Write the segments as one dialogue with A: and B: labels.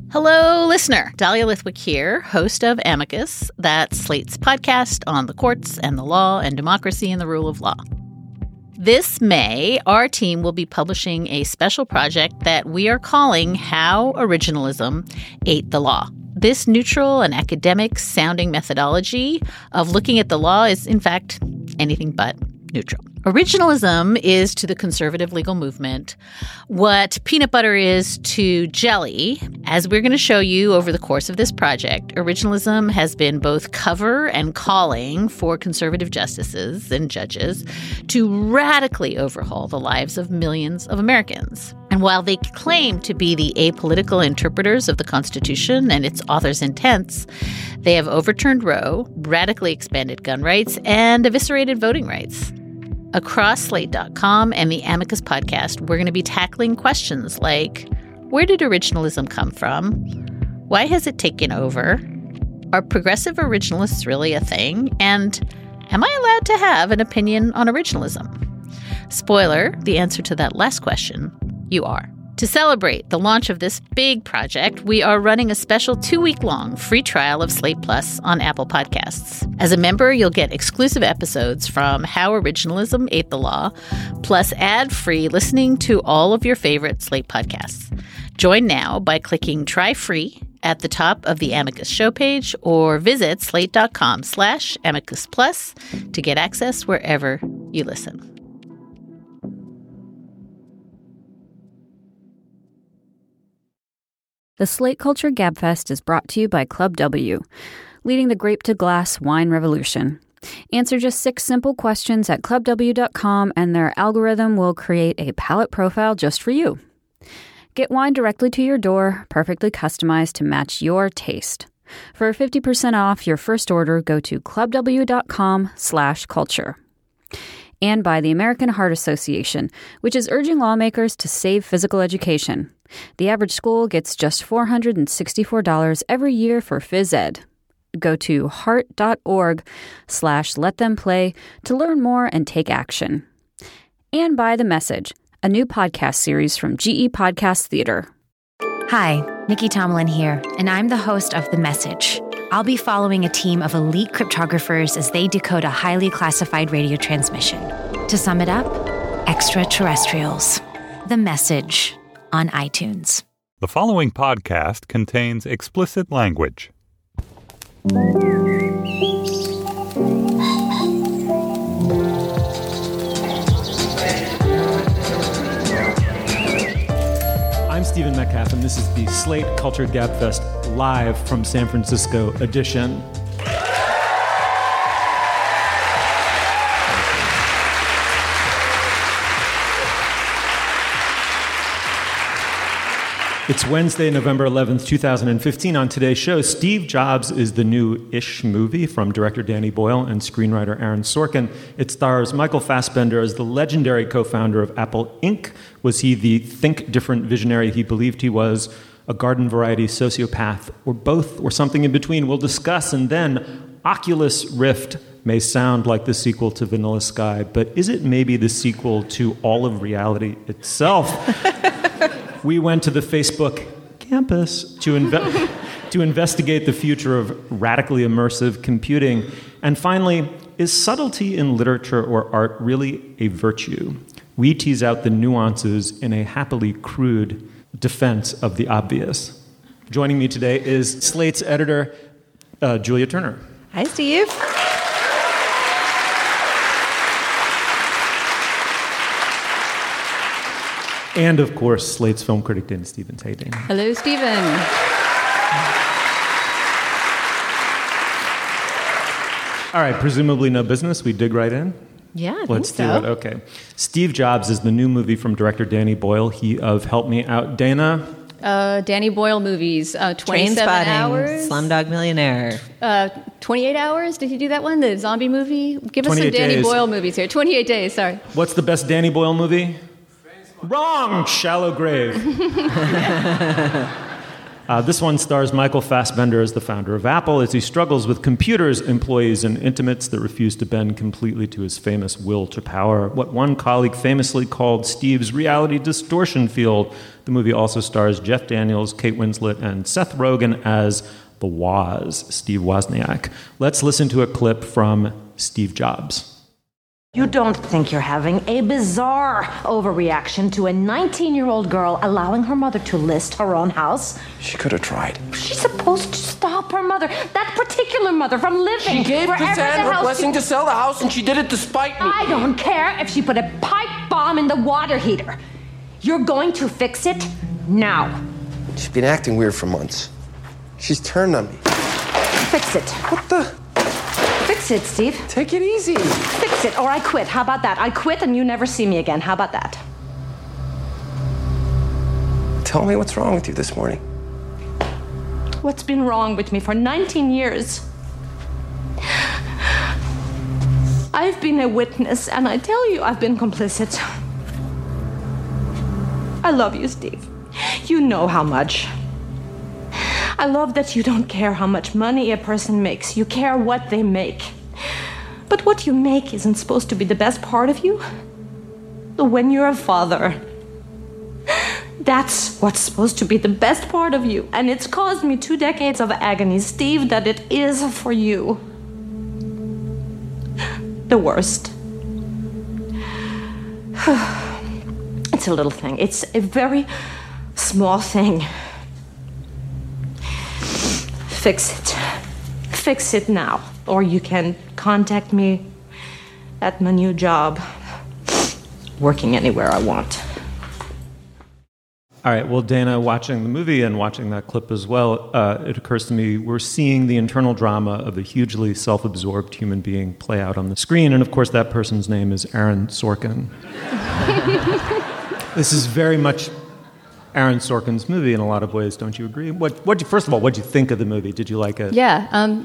A: Hello, listener. Dahlia Lithwick here, host of Amicus, that's Slate's podcast on the courts and the law and democracy and the rule of law. This May, our team will be publishing a special project that we are calling How Originalism Ate the Law. This neutral and academic-sounding methodology of looking at the law is, in fact, anything but neutral. Originalism is to the conservative legal movement what peanut butter is to jelly. As we're going to show you over the course of this project, originalism has been both cover and calling for conservative justices and judges to radically overhaul the lives of millions of Americans. And while they claim to be the apolitical interpreters of the Constitution and its author's intents, they have overturned Roe, radically expanded gun rights, and eviscerated voting rights. Across Slate.com and the Amicus podcast, we're going to be tackling questions like, where did originalism come from? Why has it taken over? Are progressive originalists really a thing? And am I allowed to have an opinion on originalism? Spoiler, the answer to that last question, you are. To celebrate the launch of this big project, we are running a special 2-week-long free trial of Slate Plus on Apple Podcasts. As a member, you'll get exclusive episodes from How Originalism Ate the Law, plus ad-free listening to all of your favorite Slate podcasts. Join now by clicking Try Free at the top of the Amicus show page or visit slate.com/Amicus Plus to get access wherever you listen.
B: The Slate Culture Gabfest is brought to you by Club W, leading the grape-to-glass wine revolution. Answer just 6 simple questions at clubw.com, and their algorithm will create a palate profile just for you. Get wine directly to your door, perfectly customized to match your taste. For 50% off your first order, go to clubw.com/culture. And by the American Heart Association, which is urging lawmakers to save physical education. The average school gets just $464 every year for phys ed. Go to heart.org/letthemplay to learn more and take action. And by The Message, a new podcast series from GE Podcast Theater.
C: Hi, Nikki Tomlin here, and I'm the host of The Message. I'll be following a team of elite cryptographers as they decode a highly classified radio transmission. To sum it up, extraterrestrials. The Message on iTunes.
D: The following podcast contains explicit language.
E: I'm Stephen Metcalf, and this is the Slate Culture Gabfest live from San Francisco edition. It's Wednesday, November 11th, 2015. On today's show, Steve Jobs is the new-ish movie from director Danny Boyle and screenwriter Aaron Sorkin. It stars Michael Fassbender as the legendary co-founder of Apple Inc. Was he the think-different visionary he believed he was, a garden-variety sociopath, or both, or something in between? We'll discuss. And then Oculus Rift may sound like the sequel to Vanilla Sky, but is it maybe the sequel to all of reality itself? We went to the Facebook campus to investigate the future of radically immersive computing. And finally, is subtlety in literature or art really a virtue? We tease out the nuances in a happily crude defense of the obvious. Joining me today is Slate's editor, Julia Turner.
F: Hi, Steve.
E: And, of course, Slate's film critic, Dana Stevens. Hey, Dana.
F: Hello, Stephen.
E: All right, presumably no business. We dig right in?
F: Yeah,
E: Let's do it. Okay. Steve Jobs is the new movie from director Danny Boyle. He of Help Me Out. Dana?
F: Danny Boyle movies. 27 hours.
G: Slumdog Millionaire.
F: 28 hours? Did he do that one? The zombie movie? Give us some Danny Boyle movies here. 28 days, sorry.
E: What's the best Danny Boyle movie? Wrong! Shallow Grave. This one stars Michael Fassbender as the founder of Apple as he struggles with computers, employees, and intimates that refuse to bend completely to his famous will to power, what one colleague famously called Steve's reality distortion field. The movie also stars Jeff Daniels, Kate Winslet, and Seth Rogen as the Woz, Steve Wozniak. Let's listen to a clip from Steve Jobs.
G: You don't think you're having a bizarre overreaction to a 19-year-old girl allowing her mother to list her own house?
H: She could have tried.
G: She's supposed to stop her mother, that particular mother, from living.
H: She gave
G: wherever
H: Kazan
G: the
H: her
G: hell
H: blessing to sell the house, and she did it despite me.
G: I don't care if she put a pipe bomb in the water heater. You're going to fix it now.
H: She's been acting weird for months. She's turned on me.
G: Fix it.
H: What the?
G: Fix it, Steve.
H: Take it easy.
G: Fix it, or I quit. How about that? I quit and you never see me again. How about that?
H: Tell me what's wrong with you this morning.
G: What's been wrong with me for 19 years? I've been a witness, and I tell you, I've been complicit. I love you, Steve. You know how much. I love that you don't care how much money a person makes. You care what they make. But what you make isn't supposed to be the best part of you. When you're a father, that's what's supposed to be the best part of you. And it's caused me 2 decades of agony, Steve, that it is for you. The worst. It's a little thing. It's a very small thing. Fix it. Fix it now. Or you can contact me at my new job, working anywhere I want.
E: All right, well, Dana, watching the movie and watching that clip as well, it occurs to me we're seeing the internal drama of a hugely self-absorbed human being play out on the screen, and of course that person's name is Aaron Sorkin. This is very much Aaron Sorkin's movie in a lot of ways, don't you agree? First of all, what did you think of the movie? Did you like it?
F: Yeah,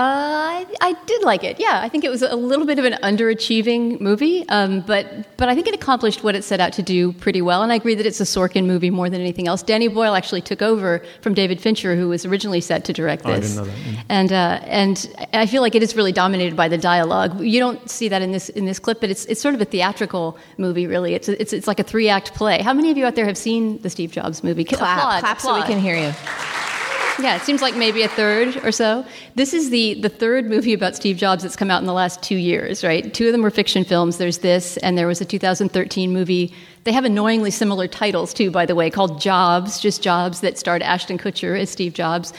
F: I did like it. Yeah, I think it was a little bit of an underachieving movie, but I think it accomplished what it set out to do pretty well. And I agree that it's a Sorkin movie more than anything else. Danny Boyle actually took over from David Fincher, who was originally set to direct this.
E: I didn't know that.
F: And I feel like it is really dominated by the dialogue. You don't see that in this clip, but it's sort of a theatrical movie, really. It's like a 3-act play. How many of you out there have seen the Steve Jobs movie?
I: Clap so we can hear you.
F: Yeah, it seems like maybe a third or so. This is the third movie about Steve Jobs that's come out in the last 2 years, right? 2 of them were fiction films. There's this, and there was a 2013 movie. They have annoyingly similar titles, too, by the way, called Jobs, just Jobs, that starred Ashton Kutcher as Steve Jobs,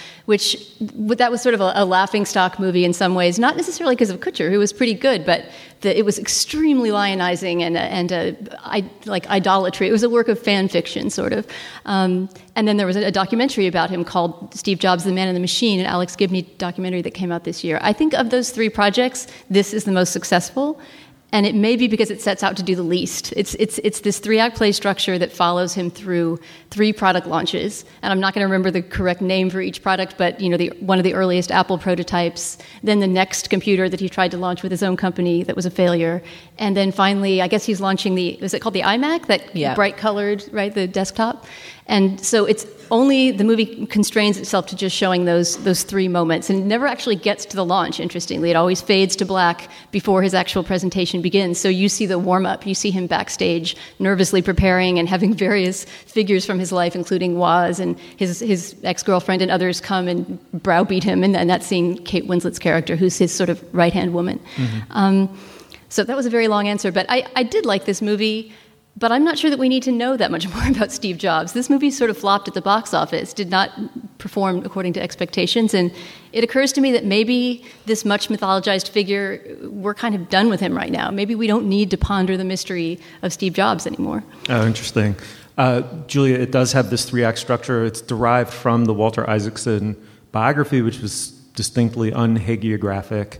F: that was sort of a laughingstock movie in some ways, not necessarily because of Kutcher, who was pretty good, but it was extremely lionizing and like idolatry. It was a work of fan fiction, sort of. And then there was a documentary about him called Steve Jobs, the Man in the Machine, an Alex Gibney documentary that came out this year. I think of those 3 projects, this is the most successful. And it may be because it sets out to do the least. It's this 3-act play structure that follows him through 3 product launches. And I'm not going to remember the correct name for each product, but one of the earliest Apple prototypes, then the next computer that he tried to launch with his own company that was a failure, and then finally, I guess he's launching is it called the iMac? That bright colored, right, the desktop. And so it's only the movie constrains itself to just showing those 3 moments, and it never actually gets to the launch. Interestingly, it always fades to black before his actual presentation begins. So you see the warm up, you see him backstage nervously preparing and having various figures from his life, including Woz and his ex-girlfriend and others, come and browbeat him, and that's seeing Kate Winslet's character, who's his sort of right hand woman. Mm-hmm. So that was a very long answer, but I did like this movie. But I'm not sure that we need to know that much more about Steve Jobs. This movie sort of flopped at the box office, did not perform according to expectations, and it occurs to me that maybe this much mythologized figure, we're kind of done with him right now. Maybe we don't need to ponder the mystery of Steve Jobs anymore.
E: Oh, interesting. Julia, it does have this 3-act structure. It's derived from the Walter Isaacson biography, which was distinctly unhagiographic.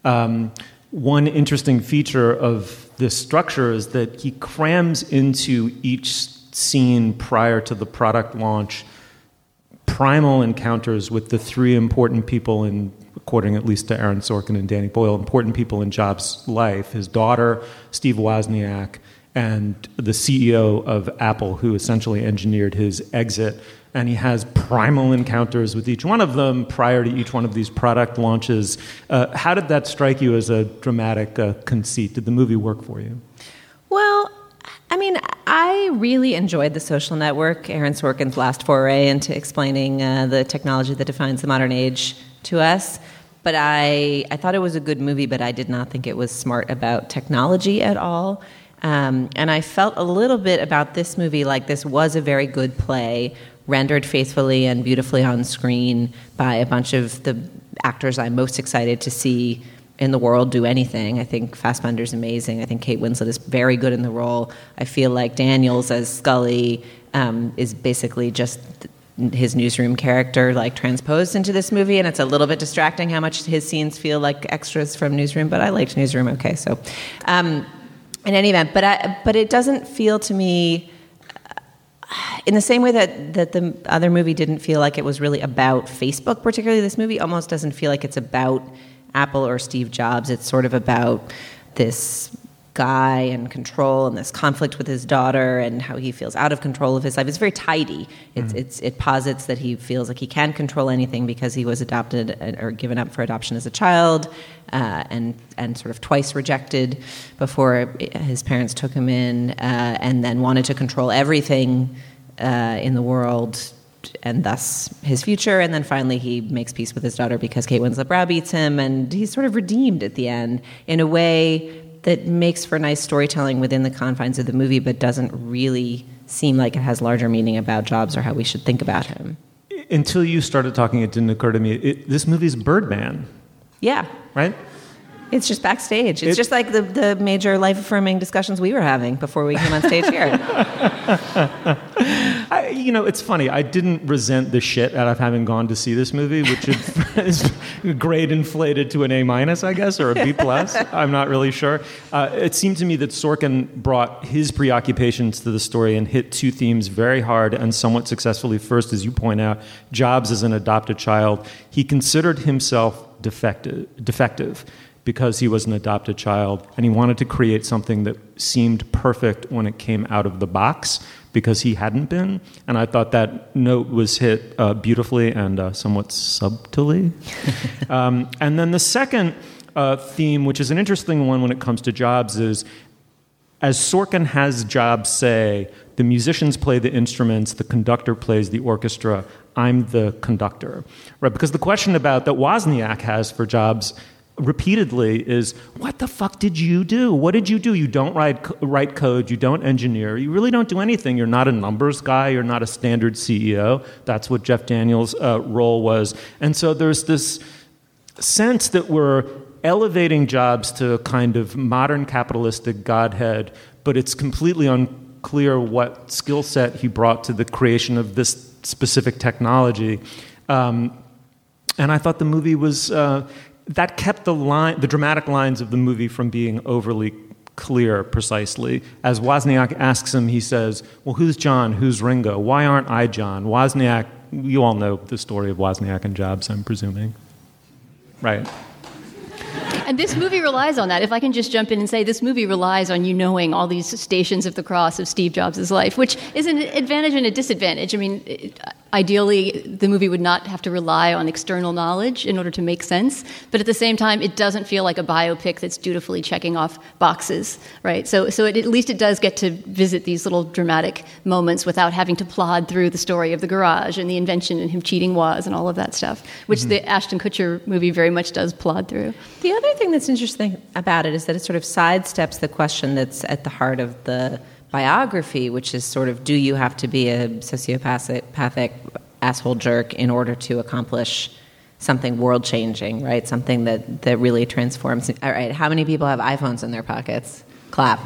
E: One interesting feature of this structure is that he crams into each scene prior to the product launch primal encounters with the 3 important people according at least to Aaron Sorkin and Danny Boyle, important people in Jobs' life: his daughter, Steve Wozniak, and the CEO of Apple, who essentially engineered his exit. And he has primal encounters with each one of them prior to each one of these product launches. How did that strike you as a dramatic conceit? Did the movie work for you?
I: Well, I mean, I really enjoyed The Social Network, Aaron Sorkin's last foray into explaining the technology that defines the modern age to us. But I thought it was a good movie, but I did not think it was smart about technology at all. And I felt a little bit about this movie like this was a very good play, rendered faithfully and beautifully on screen by a bunch of the actors I'm most excited to see in the world do anything. I think Fassbender's amazing. I think Kate Winslet is very good in the role. I feel like Daniels as Scully is basically just his newsroom character, like transposed into this movie, and it's a little bit distracting how much his scenes feel like extras from Newsroom, but I liked Newsroom okay. So in any event, but it doesn't feel to me in the same way that the other movie didn't feel like it was really about Facebook, particularly this movie almost doesn't feel like it's about Apple or Steve Jobs. It's sort of about this guy and control and this conflict with his daughter and how he feels out of control of his life. It's very tidy. It posits that he feels like he can't control anything because he was adopted or given up for adoption as a child and sort of twice rejected before his parents took him in and then wanted to control everything in the world and thus his future. And then finally he makes peace with his daughter because Kate Winslet browbeats him, and he's sort of redeemed at the end in a way that makes for nice storytelling within the confines of the movie, but doesn't really seem like it has larger meaning about Jobs or how we should think about him.
E: Until you started talking, it didn't occur to me. This movie's Birdman.
I: Yeah.
E: Right?
I: It's just backstage. It's just like the major life-affirming discussions we were having before we came on stage here.
E: It's funny. I didn't resent the shit out of having gone to see this movie, which is grade inflated to an A-, I guess, or a B+. I'm not really sure. It seemed to me that Sorkin brought his preoccupations to the story and hit two themes very hard and somewhat successfully. First, as you point out, Jobs as an adopted child. He considered himself defective because he was an adopted child, and he wanted to create something that seemed perfect when it came out of the box because he hadn't been. And I thought that note was hit beautifully and somewhat subtly. And then the second theme, which is an interesting one when it comes to Jobs, is as Sorkin has Jobs say, the musicians play the instruments, the conductor plays the orchestra, I'm the conductor. Right? Because the question about that Wozniak has for Jobs repeatedly is, what the fuck did you do? What did you do? You don't write code. You don't engineer. You really don't do anything. You're not a numbers guy. You're not a standard CEO. That's what Jeff Daniels' role was. And so there's this sense that we're elevating Jobs to a kind of modern capitalistic godhead, but it's completely unclear what skill set he brought to the creation of this specific technology. And I thought the movie was... that kept the dramatic lines of the movie from being overly clear precisely. As Wozniak asks him, he says, well, who's John? Who's Ringo? Why aren't I John? Wozniak, you all know the story of Wozniak and Jobs, I'm presuming. Right.
F: And this movie relies on that. If I can just jump in and say, this movie relies on you knowing all these stations of the cross of Steve Jobs' life, which is an advantage and a disadvantage. I mean, ideally, the movie would not have to rely on external knowledge in order to make sense. But at the same time, it doesn't feel like a biopic that's dutifully checking off boxes, right? So at least it does get to visit these little dramatic moments without having to plod through the story of the garage and the invention and him cheating Woz and all of that stuff, which the Ashton Kutcher movie very much does plod through.
I: The other thing that's interesting about it is that it sort of sidesteps the question that's at the heart of the biography, which is sort of, do you have to be a sociopathic asshole jerk in order to accomplish something world-changing, right? Something that really transforms. All right, how many people have iPhones in their pockets? Clap.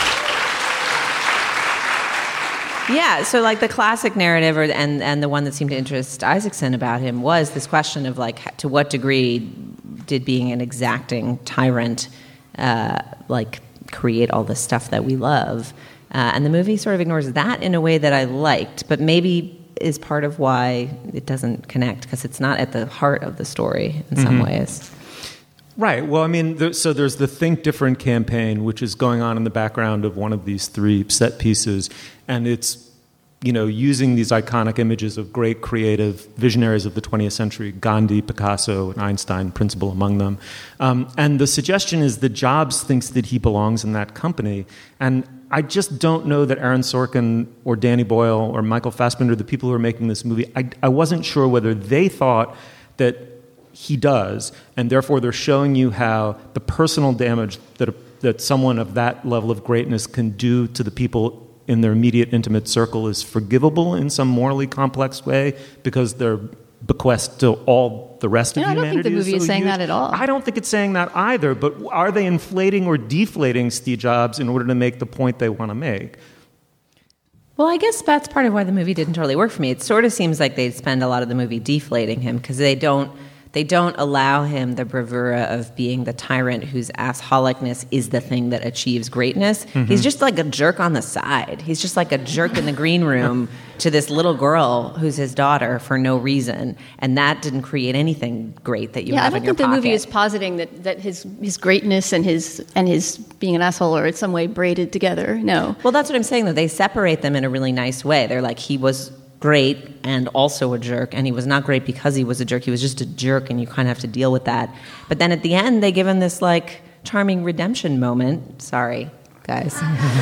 I: Yeah, so like the classic narrative and the one that seemed to interest Isaacson about him was this question of like, to what degree did being an exacting tyrant create all the stuff that we love? And the movie sort of ignores that in a way that I liked, but maybe is part of why it doesn't connect, because it's not at the heart of the story in some ways.
E: Right. Well, I mean, so there's the Think Different campaign, which is going on in the background of one of these three set pieces, and it's, using these iconic images of great creative visionaries of the 20th century, Gandhi, Picasso, and Einstein, principal among them. And the suggestion is that Jobs thinks that he belongs in that company, and I just don't know that Aaron Sorkin or Danny Boyle or Michael Fassbender, the people who are making this movie, I wasn't sure whether they thought that he does, and therefore they're showing you how the personal damage that someone of that level of greatness can do to the people in their immediate intimate circle is forgivable in some morally complex way because they're bequest to all the rest of humanity.
F: I don't think the movie is saying that at all.
E: I don't think it's saying that either, but are they inflating or deflating Steve Jobs in order to make the point they want to make?
I: Well, I guess that's part of why the movie didn't totally work for me. It sort of seems like they spend a lot of the movie deflating him because they don't allow him the bravura of being the tyrant whose assholicness is the thing that achieves greatness. Mm-hmm. He's just like a jerk on the side. He's just like a jerk in the green room to this little girl who's his daughter for no reason. And that didn't create anything great that you have in your pocket.
F: I don't think the movie is positing that his greatness and his being an asshole are in some way braided together. No.
I: Well, that's what I'm saying, though. They separate them in a really nice way. They're like, he was great and also a jerk, and he was not great because he was a jerk. He was just a jerk, and you kind of have to deal with that. But then at the end, they give him this like charming redemption moment. Sorry, guys,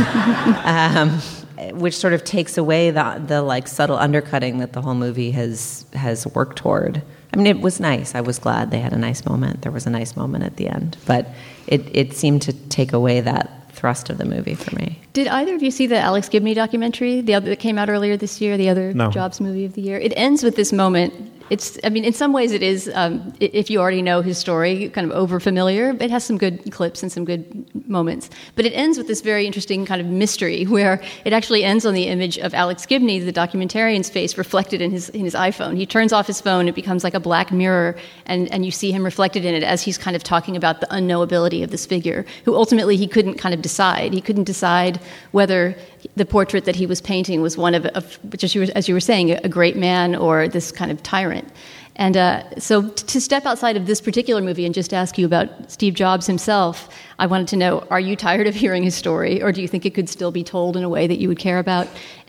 I: which sort of takes away the like subtle undercutting that the whole movie has worked toward. I mean, it was nice. I was glad they had a nice moment. There was a nice moment at the end, but it seemed to take away that thrust of the movie for me.
F: Did either of you see the Alex Gibney documentary, the other that came out earlier this year, the other Jobs movie of the year? It ends with this moment. In some ways it is, if you already know his story, kind of over-familiar. It has some good clips and some good moments. But it ends with this very interesting kind of mystery where it actually ends on the image of Alex Gibney, the documentarian's face, reflected in his iPhone. He turns off his phone, it becomes like a black mirror, and you see him reflected in it as he's kind of talking about the unknowability of this figure, who ultimately he couldn't kind of decide. He couldn't decide whether the portrait that he was painting was one of as you were saying, a great man or this kind of tyrant. And so to step outside of this particular movie and just ask you about Steve Jobs himself, I wanted to know, are you tired of hearing his story, or do you think it could still be told in a way that you would care about?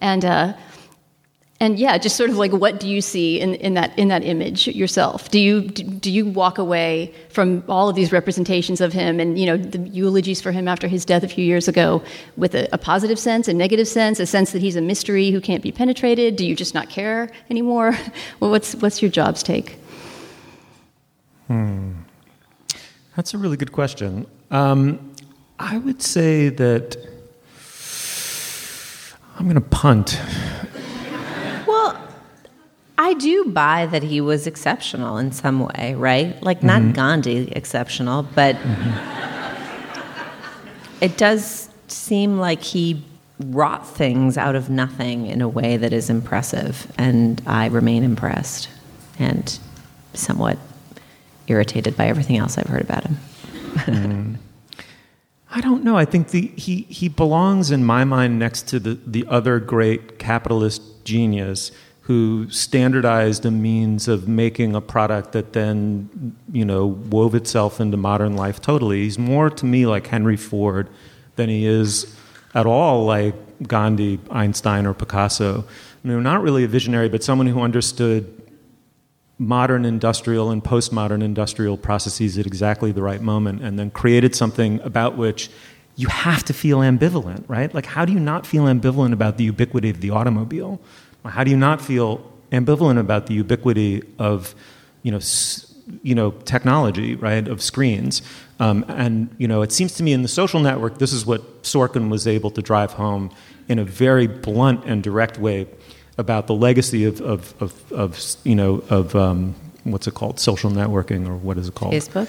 F: And yeah, just sort of like, what do you see in that image yourself? Do you walk away from all of these representations of him and the eulogies for him after his death a few years ago with a positive sense, a negative sense, a sense that he's a mystery who can't be penetrated? Do you just not care anymore? Well, what's your Jobs take?
E: That's a really good question. I would say that I'm going to punt.
I: Well, I do buy that he was exceptional in some way, right? Like, not Gandhi exceptional, but it does seem like he wrought things out of nothing in a way that is impressive, and I remain impressed and somewhat irritated by everything else I've heard about him.
E: I don't know. I think he belongs in my mind next to the other great capitalist genius who standardized a means of making a product that then, wove itself into modern life totally. He's more to me like Henry Ford than he is at all like Gandhi, Einstein, or Picasso. Not really a visionary, but someone who understood modern industrial and postmodern industrial processes at exactly the right moment, and then created something about which you have to feel ambivalent, right? Like, how do you not feel ambivalent about the ubiquity of the automobile? How do you not feel ambivalent about the ubiquity of, technology, right, of screens? It seems to me in The Social Network, this is what Sorkin was able to drive home in a very blunt and direct way about the legacy of what's it called, social networking, or what is it called?
I: Facebook.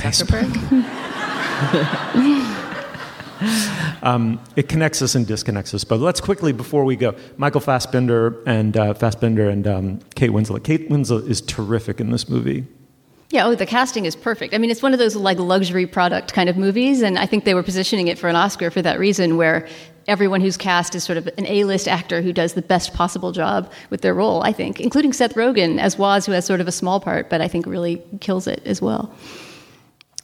E: It connects us and disconnects us. But let's quickly, before we go, Michael Fassbender and Kate Winslet. Kate Winslet is terrific in this movie.
F: Yeah, the casting is perfect. I mean, it's one of those like luxury product kind of movies, and I think they were positioning it for an Oscar for that reason, where everyone who's cast is sort of an A-list actor who does the best possible job with their role, I think, including Seth Rogen as Woz, who has sort of a small part, but I think really kills it as well.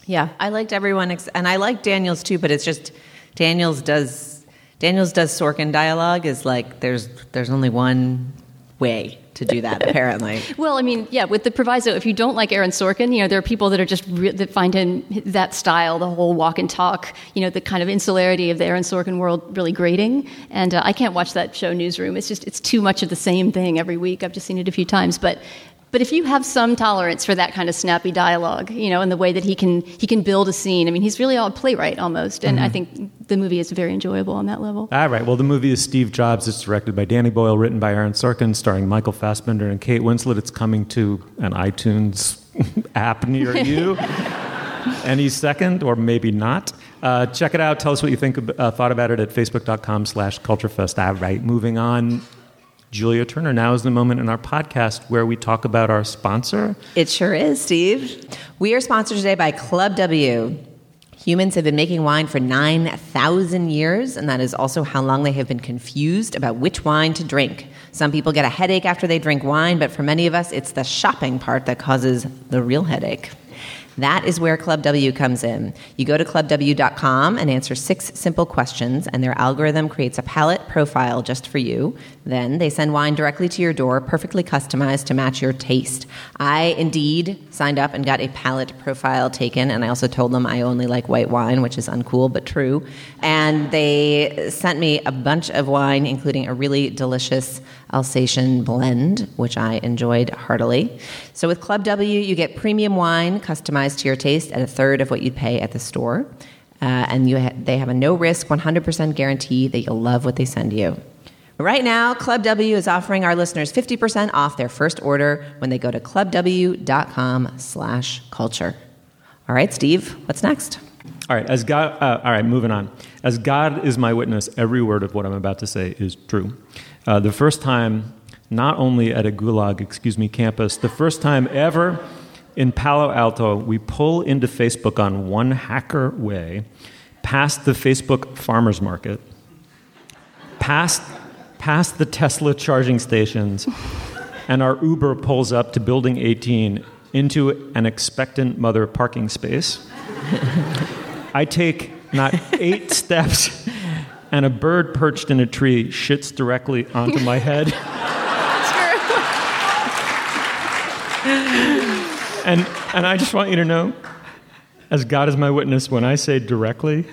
I: Yeah, I liked everyone, and I liked Daniels too, but it's just Daniels does Sorkin dialogue is like there's only one way to do that, apparently.
F: Well, I mean, yeah, with the proviso, if you don't like Aaron Sorkin, there are people that are just that find him, that style, the whole walk and talk, the kind of insularity of the Aaron Sorkin world really grating. And I can't watch that show Newsroom. It's too much of the same thing every week. I've just seen it a few times, but if you have some tolerance for that kind of snappy dialogue, and the way that he can build a scene, I mean, he's really a playwright almost, and I think the movie is very enjoyable on that level.
E: All right. Well, the movie is Steve Jobs. It's directed by Danny Boyle, written by Aaron Sorkin, starring Michael Fassbender and Kate Winslet. It's coming to an iTunes app near you any second, or maybe not. Check it out. Tell us what you thought about it at facebook.com/culturefest. All right. Moving on. Julia Turner, now is the moment in our podcast where we talk about our sponsor.
I: It sure is, Steve. We are sponsored today by Club W. Humans have been making wine for 9,000 years, and that is also how long they have been confused about which wine to drink. Some people get a headache after they drink wine, but for many of us, it's the shopping part that causes the real headache. That is where Club W comes in. You go to clubw.com and answer 6 simple questions, and their algorithm creates a palette profile just for you. Then they send wine directly to your door, perfectly customized to match your taste. I indeed signed up and got a palette profile taken, and I also told them I only like white wine, which is uncool but true. And they sent me a bunch of wine, including a really delicious Alsatian blend, which I enjoyed heartily. So with Club W, you get premium wine customized to your taste at a third of what you'd pay at the store. And they have a no-risk, 100% guarantee that you'll love what they send you. Right now, Club W is offering our listeners 50% off their first order when they go to clubw.com/culture. All right, Steve, what's next?
E: All right, moving on. As God is my witness, every word of what I'm about to say is true. The first time, not only at a Gulag, campus, the first time ever in Palo Alto, we pull into Facebook on One Hacker Way, past the Facebook Farmers Market, past the Tesla charging stations, and our Uber pulls up to Building 18 into an expectant mother parking space. I take not 8 steps, and a bird perched in a tree shits directly onto my head. And I just want you to know, as God is my witness, when I say directly,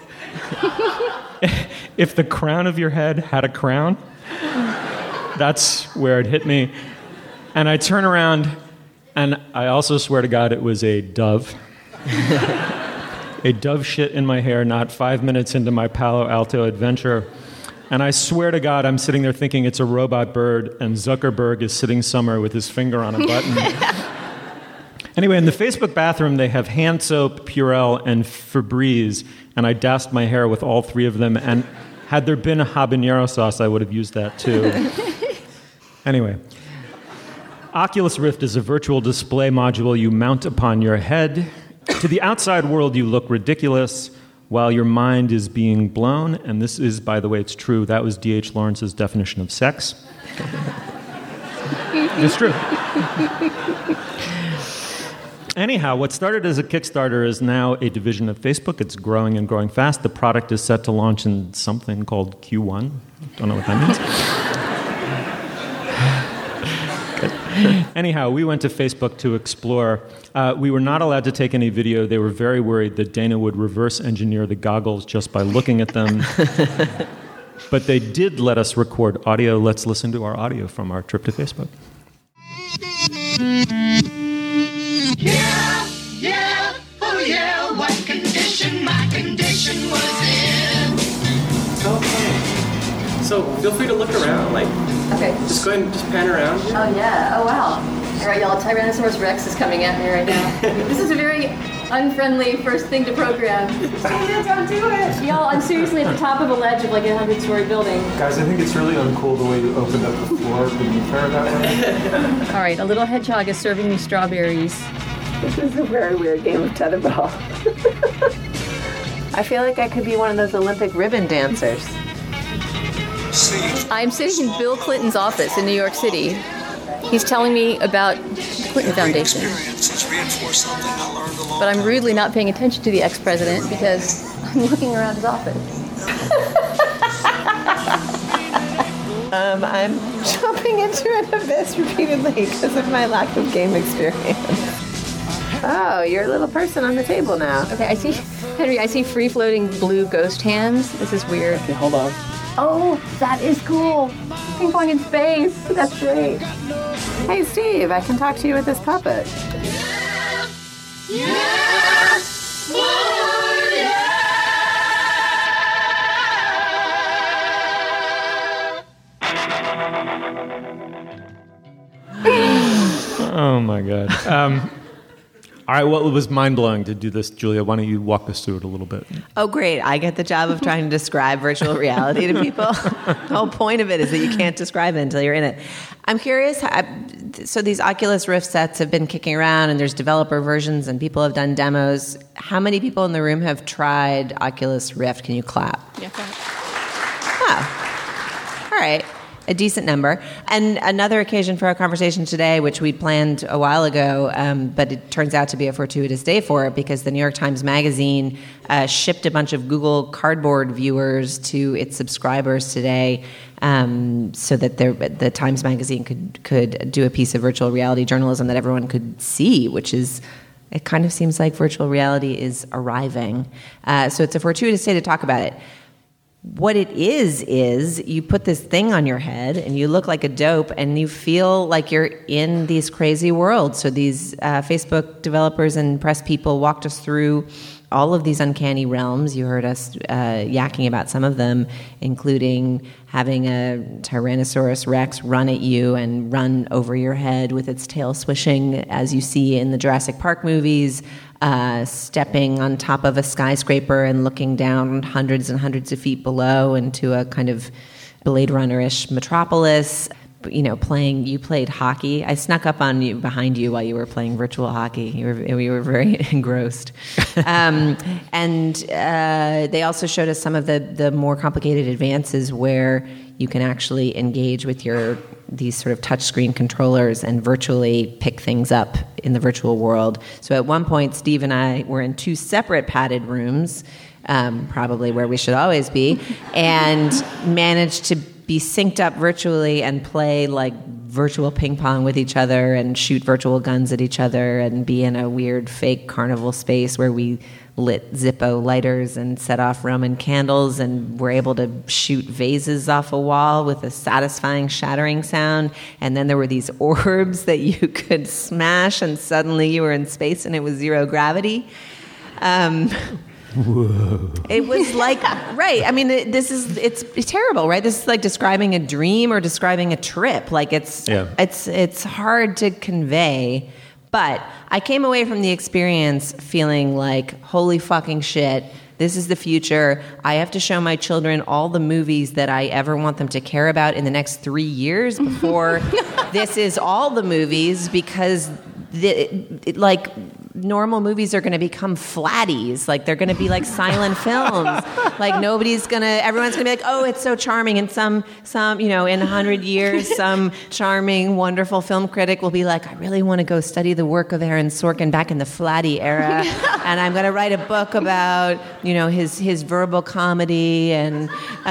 E: if the crown of your head had a crown, that's where it hit me. And I turn around, and I also swear to God it was a dove. A dove shit in my hair not 5 minutes into my Palo Alto adventure. And I swear to God, I'm sitting there thinking it's a robot bird, and Zuckerberg is sitting somewhere with his finger on a button. Anyway, in the Facebook bathroom, they have hand soap, Purell, and Febreze, and I doused my hair with all 3 of them, and had there been a habanero sauce, I would have used that too. Anyway, Oculus Rift is a virtual display module you mount upon your head. To the outside world, you look ridiculous while your mind is being blown, and this is, by the way, it's true. That was D.H. Lawrence's definition of sex. It's true. Anyhow, what started as a Kickstarter is now a division of Facebook. It's growing and growing fast. The product is set to launch in something called Q1. Don't know what that means. Anyhow, we went to Facebook to explore. We were not allowed to take any video. They were very worried that Dana would reverse engineer the goggles just by looking at them. But they did let us record audio. Let's listen to our audio from our trip to Facebook.
J: Yeah, oh yeah, what condition my condition was in.
K: Okay. So feel free to look around,
F: Okay.
K: Just go ahead and just pan around.
F: Oh, yeah. Oh, wow. All right, y'all, Tyrannosaurus Rex is coming at me right now. This is a very unfriendly first thing to program. Don't do it. Y'all, I'm seriously at the top of a ledge of a 100-story building.
K: Guys, I think it's really uncool the way you opened up the floor beneath her that way.
F: All right, a little hedgehog is serving me strawberries.
L: This is a very weird game of tetherball. I feel like I could be one of those Olympic ribbon dancers.
F: I'm sitting in Bill Clinton's office in New York City. He's telling me about the Clinton Foundation. But I'm rudely not paying attention to the ex-president because I'm looking around his office.
L: I'm jumping into an abyss repeatedly because of my lack of game experience. Oh, you're a little person on the table now.
F: Okay, Henry, I see free-floating blue ghost hands. This is weird.
L: Okay, hold on.
F: Oh, that is cool. Ping pong in space. That's great.
L: Hey, Steve, I can talk to you with this puppet.
E: Oh my God. All right, well, it was mind-blowing to do this. Julia, why don't you walk us through it a little bit?
I: Oh, great. I get the job of trying to describe virtual reality to people. The whole point of it is that you can't describe it until you're in it. I'm curious, so these Oculus Rift sets have been kicking around, and there's developer versions, and people have done demos. How many people in the room have tried Oculus Rift? Can you clap?
F: Yeah, go ahead.
I: Oh, all right. A decent number. And another occasion for our conversation today, which we'd planned a while ago, but it turns out to be a fortuitous day for it because the New York Times Magazine shipped a bunch of Google Cardboard viewers to its subscribers today so that the Times Magazine could do a piece of virtual reality journalism that everyone could see, which is... It kind of seems like virtual reality is arriving. So it's a fortuitous day to talk about it. What it is you put this thing on your head and you look like a dope and you feel like you're in these crazy worlds. So these Facebook developers and press people walked us through all of these uncanny realms. You heard us yakking about some of them, including having a Tyrannosaurus Rex run at you and run over your head with its tail swishing, as you see in the Jurassic Park movies, stepping on top of a skyscraper and looking down hundreds and hundreds of feet below into a kind of Blade Runner-ish metropolis. You played hockey. I snuck up on you behind you while you were playing virtual hockey. You were very engrossed. And they also showed us some of the more complicated advances where you can actually engage with these sort of touchscreen controllers and virtually pick things up in the virtual world. So at one point, Steve and I were in two separate padded rooms, probably where we should always be, and managed to be synced up virtually and play like virtual ping pong with each other and shoot virtual guns at each other and be in a weird fake carnival space where we lit Zippo lighters and set off Roman candles and were able to shoot vases off a wall with a satisfying shattering sound. And then there were these orbs that you could smash and suddenly you were in space and it was zero gravity.
E: Whoa.
I: It was like, right. I mean, it's terrible, right? This is like describing a dream or describing a trip. Like it's hard to convey. But I came away from the experience feeling like, holy fucking shit, this is the future. I have to show my children all the movies that I ever want them to care about in the next 3 years before this is all the movies, because normal movies are going to become flatties. Like they're going to be like silent films. Like everyone's going to be like, oh, it's so charming. And some, in 100 years, some charming, wonderful film critic will be like, I really want to go study the work of Aaron Sorkin back in the flatty era. And I'm going to write a book about, his verbal comedy and,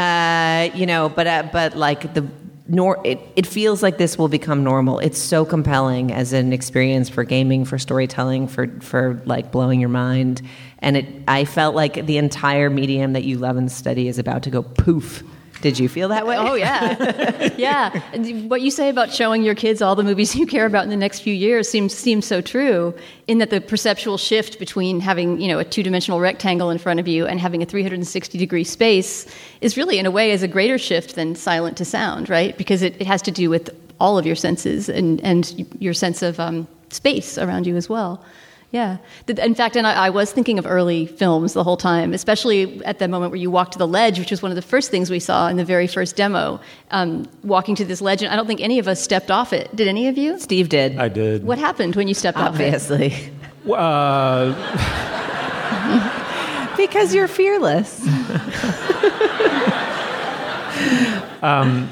I: but like it feels like this will become normal. It's so compelling as an experience for gaming, for storytelling, for like blowing your mind. And I felt like the entire medium that you love and study is about to go poof. Did you feel that way?
F: Oh, yeah. Yeah. What you say about showing your kids all the movies you care about in the next few years seems so true, in that the perceptual shift between having, a two-dimensional rectangle in front of you and having a 360-degree space is really, in a way, is a greater shift than silent to sound, right? Because it has to do with all of your senses and your sense of space around you as well. Yeah. In fact, and I was thinking of early films the whole time, especially at the moment where you walked to the ledge, which was one of the first things we saw in the very first demo. Walking to this ledge, and I don't think any of us stepped off it. Did any of you?
I: Steve did.
E: I did.
F: What happened when you stepped
I: Obviously.
F: off
I: it? Because you're fearless.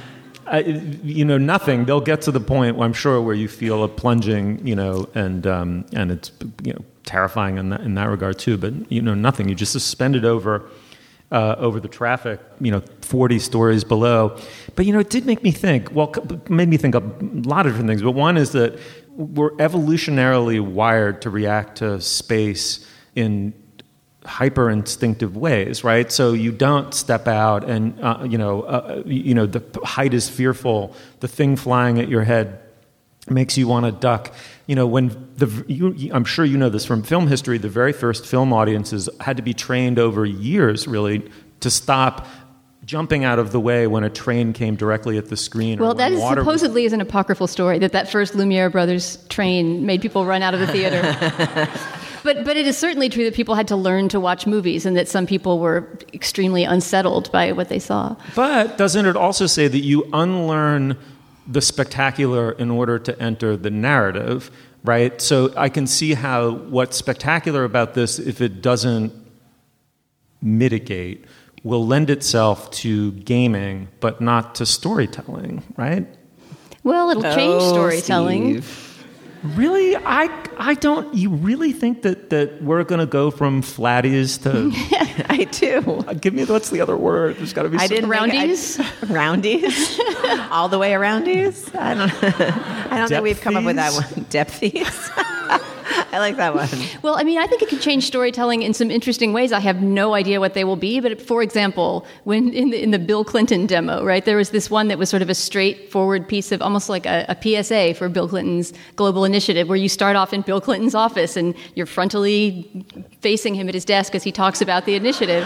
E: nothing. They'll get to the point, I'm sure, where you feel a plunging, and it's terrifying in that regard too. But nothing. You just suspended over the traffic, 40 stories below. But it did make me think. Well, made me think of a lot of different things. But one is that we're evolutionarily wired to react to space in hyper instinctive ways, right? So you don't step out and the height is fearful. The thing flying at your head makes you want to duck. I'm sure you know this from film history. The very first film audiences had to be trained over years, really, to stop jumping out of the way when a train came directly at the screen.
F: Well, that is supposedly is an apocryphal story that first Lumiere Brothers train made people run out of the theater. But it is certainly true that people had to learn to watch movies and that some people were extremely unsettled by what they saw.
E: But doesn't it also say that you unlearn the spectacular in order to enter the narrative, right? So I can see how what's spectacular about this, if it doesn't mitigate, will lend itself to gaming, but not to storytelling, right?
F: Well, it'll change storytelling.
L: Steve.
E: Really? I don't. You really think that we're going to go from flatties to...
L: I do.
E: Give me, what's the other word? There's got to be
F: roundies?
L: Roundies? All the way aroundies? I don't think we've come up with that one. Depthies? I like that one.
F: Well, I mean, I think it could change storytelling in some interesting ways. I have no idea what they will be, but for example, when in the Bill Clinton demo, right, there was this one that was sort of a straightforward piece of almost like a PSA for Bill Clinton's global initiative, where you start off in Bill Clinton's office and you're frontally facing him at his desk as he talks about the initiative.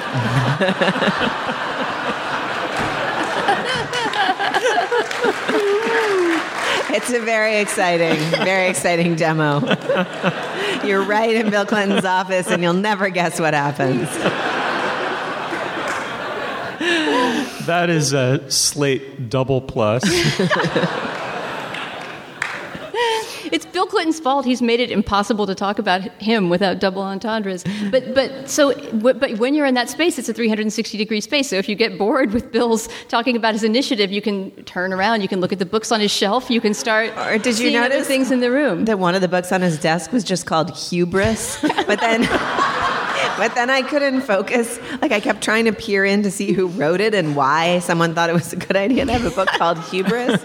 L: It's a very exciting demo. You're right in Bill Clinton's office, and you'll never guess what happens.
E: That is a Slate double plus.
F: It's Bill Clinton's fault. He's made it impossible to talk about him without double entendres. But when you're in that space, it's a 360-degree space. So if you get bored with Bill's talking about his initiative, you can turn around. You can look at the books on his shelf. You can start seeing other things in the room.
L: That one of the books on his desk was just called Hubris, but then I couldn't focus. Like, I kept trying to peer in to see who wrote it and why someone thought it was a good idea to have a book called Hubris.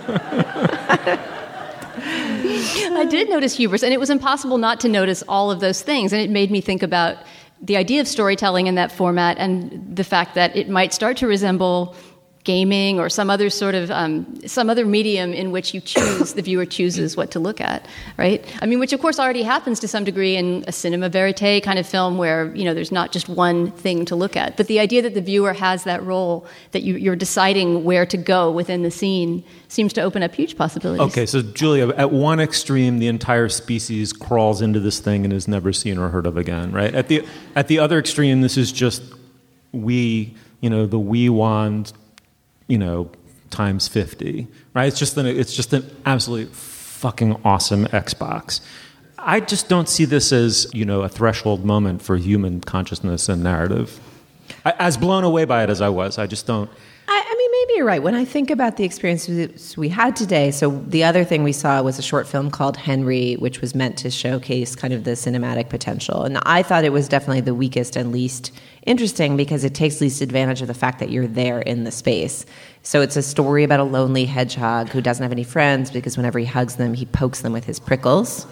F: I did notice hubris, and it was impossible not to notice all of those things. And it made me think about the idea of storytelling in that format and the fact that it might start to resemble gaming or some other sort of some other medium in which you choose, the viewer chooses what to look at, right? I mean, which of course already happens to some degree in a cinema verite kind of film where, there's not just one thing to look at. But the idea that the viewer has that role, that you're deciding where to go within the scene, seems to open up huge possibilities.
E: Okay, so Julia, at one extreme, the entire species crawls into this thing and is never seen or heard of again, right? At the other extreme, this is just the Wii wand, times 50, right? It's just an absolutely fucking awesome Xbox. I just don't see this as, a threshold moment for human consciousness and narrative. As blown away by it as I was, I just don't.
L: I mean, maybe you're right. When I think about the experiences we had today, so the other thing we saw was a short film called Henry, which was meant to showcase kind of the cinematic potential. And I thought it was definitely the weakest and least interesting because it takes least advantage of the fact that you're there in the space. So it's a story about a lonely hedgehog who doesn't have any friends because whenever he hugs them, he pokes them with his prickles.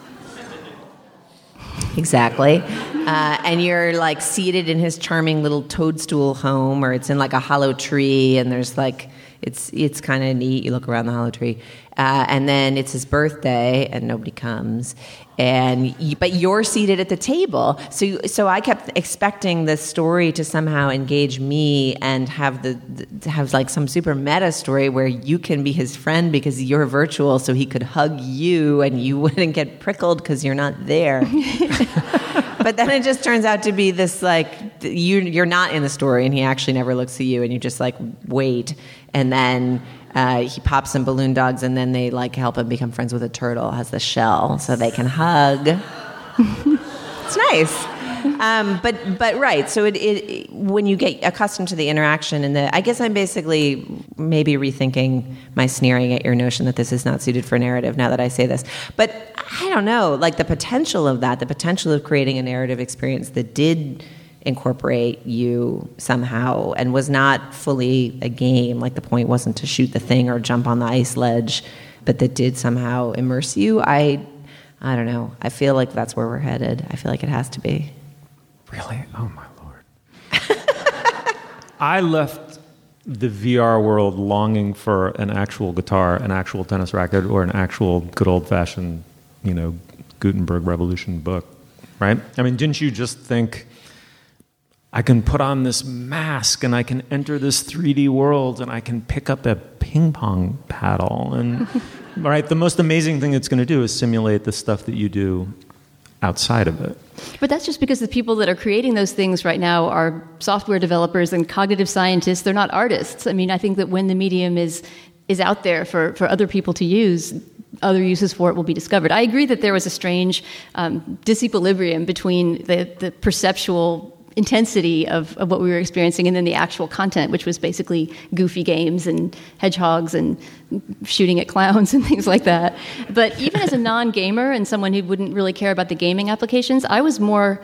L: Exactly. And you're like seated in his charming little toadstool home, or it's in like a hollow tree, and there's like, it's kind of neat. You look around the hollow tree. And then it's his birthday, and nobody comes. But you're seated at the table. So I kept expecting this story to somehow engage me and have like some super meta story where you can be his friend because you're virtual, so he could hug you and you wouldn't get prickled because you're not there. But then it just turns out to be this like you're not in the story, and he actually never looks at you, and you just like wait, and then. He pops some balloon dogs, and then they like help him become friends with a turtle. Has the shell, so they can hug. It's nice. But right. So it when you get accustomed to the interaction and I guess I'm basically maybe rethinking my sneering at your notion that this is not suited for narrative now that I say this. But I don't know, like the potential of that, the potential of creating a narrative experience that did incorporate you somehow and was not fully a game, like the point wasn't to shoot the thing or jump on the ice ledge, but that did somehow immerse you. I don't know. I feel like that's where we're headed. I feel like it has to be.
E: Really? Oh, my Lord. I left the VR world longing for an actual guitar, an actual tennis racket, or an actual good old-fashioned, Gutenberg Revolution book, right? I mean, didn't you just think, I can put on this mask and I can enter this 3D world and I can pick up a ping pong paddle and... Right, the most amazing thing it's going to do is simulate the stuff that you do outside of it.
F: But that's just because the people that are creating those things right now are software developers and cognitive scientists. They're not artists. I mean, I think that when the medium is out there for other people to use, other uses for it will be discovered. I agree that there was a strange disequilibrium between the perceptual intensity of what we were experiencing and then the actual content, which was basically goofy games and hedgehogs and shooting at clowns and things like that. But even as a non-gamer and someone who wouldn't really care about the gaming applications, I was more,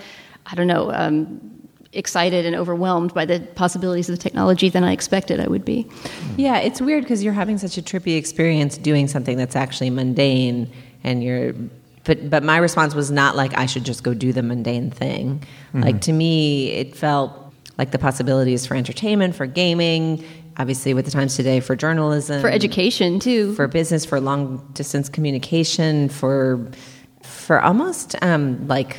F: excited and overwhelmed by the possibilities of the technology than I expected I would be.
L: Yeah, it's weird because you're having such a trippy experience doing something that's actually mundane and you're... But my response was not like I should just go do the mundane thing. Mm-hmm. Like to me, it felt like the possibilities for entertainment, for gaming, obviously with the times today, for journalism,
F: for education too,
L: for business, for long distance communication, for almost like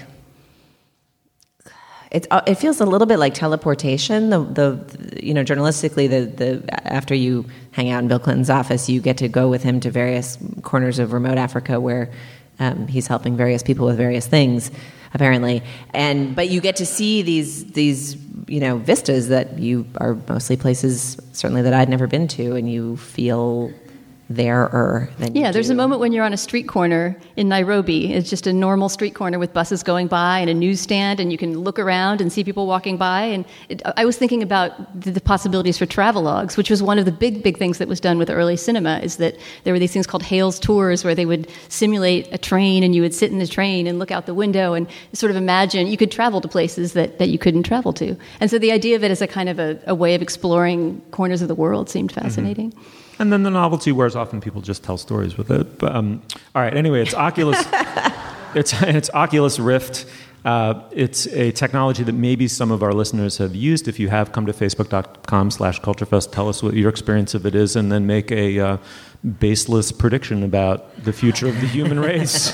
L: it feels a little bit like teleportation. Journalistically, the after you hang out in Bill Clinton's office, you get to go with him to various corners of remote Africa where. He's helping various people with various things, apparently, but you get to see these vistas that you are mostly places certainly that I'd never been to, and you feel there than you
F: there's a moment when you're on a street corner in Nairobi. It's just a normal street corner with buses going by and a newsstand, and you can look around and see people walking by. And I was thinking about the possibilities for travelogues, which was one of the big things that was done with early cinema, is that there were these things called Hale's Tours where they would simulate a train and you would sit in the train and look out the window and sort of imagine you could travel to places that you couldn't travel to. And so the idea of it as a kind of a way of exploring corners of the world seemed fascinating.
E: Mm-hmm. And then the novelty wears off and people just tell stories with it. But, all right, anyway, it's Oculus. it's Oculus Rift. It's a technology that maybe some of our listeners have used. If you have, come to facebook.com/culturefest. Tell us what your experience of it is, and then make a baseless prediction about the future of the human race.